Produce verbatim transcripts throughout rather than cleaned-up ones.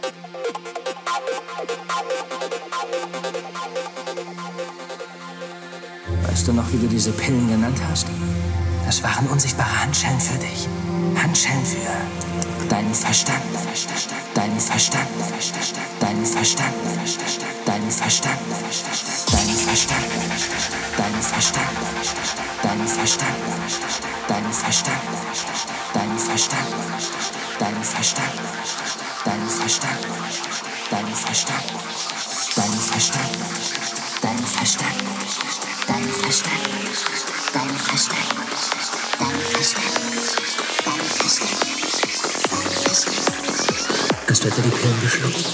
Weißt du noch, wie du diese Pillen genannt hast? Das waren unsichtbare Handschellen für dich. Handschellen für deinen Verstand, deinen Verstand, deinen Verstand, deinen Verstand, deinen Verstand, deinen Verstand, deinen Verstand, deinen Verstand, deinen Verstand, deinen Verstand, deinen Verstand, deinen Verstand, deinen Verstand, deinen Verstand, deinen Verstand, deinen Verstand, deinen Verstand, deinen Verstand, deinen Verstand. Hast du etwa die Pillen geschluckt?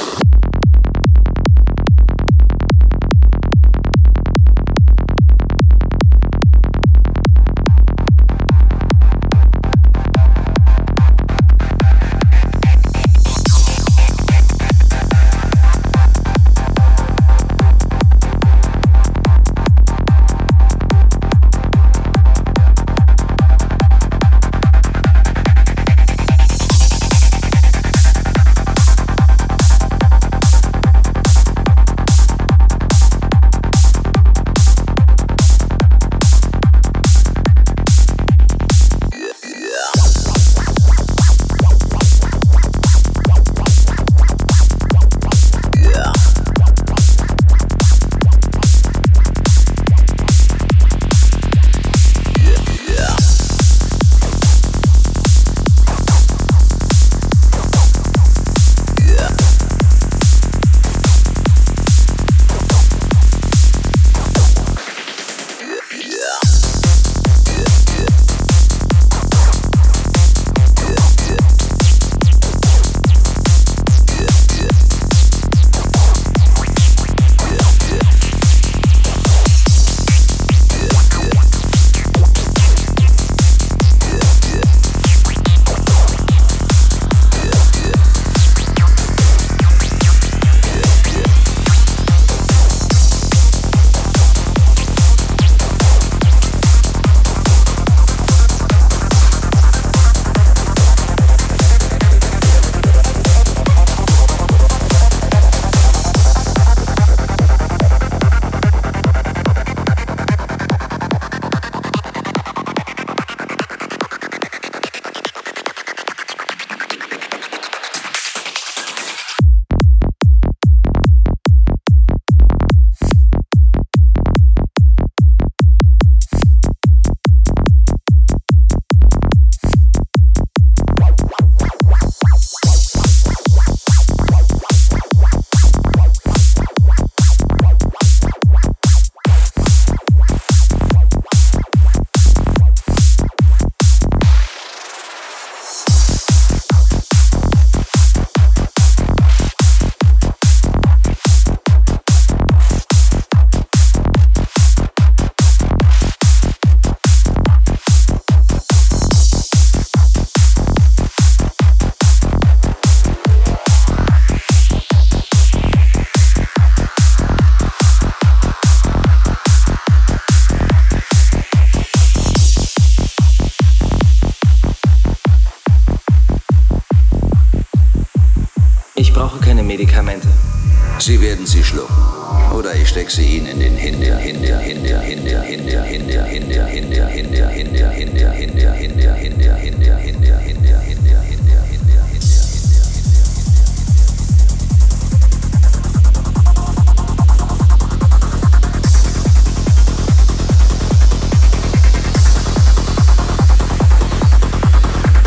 Medikamente. Sie werden sie schlucken. Oder ich stecke sie Ihnen in den Hinder, Hinder, Hinder, Hinder, Hinder, Hinder, Hinder, Hinder, Hinder, Hinder, Hinder, Hinder, Hinder, Hinder, Hinder, Hinder, Hinder, Hinder, Hinder, Hinder.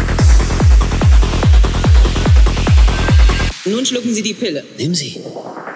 Nun schlucken Sie die Pille. Nimm sie.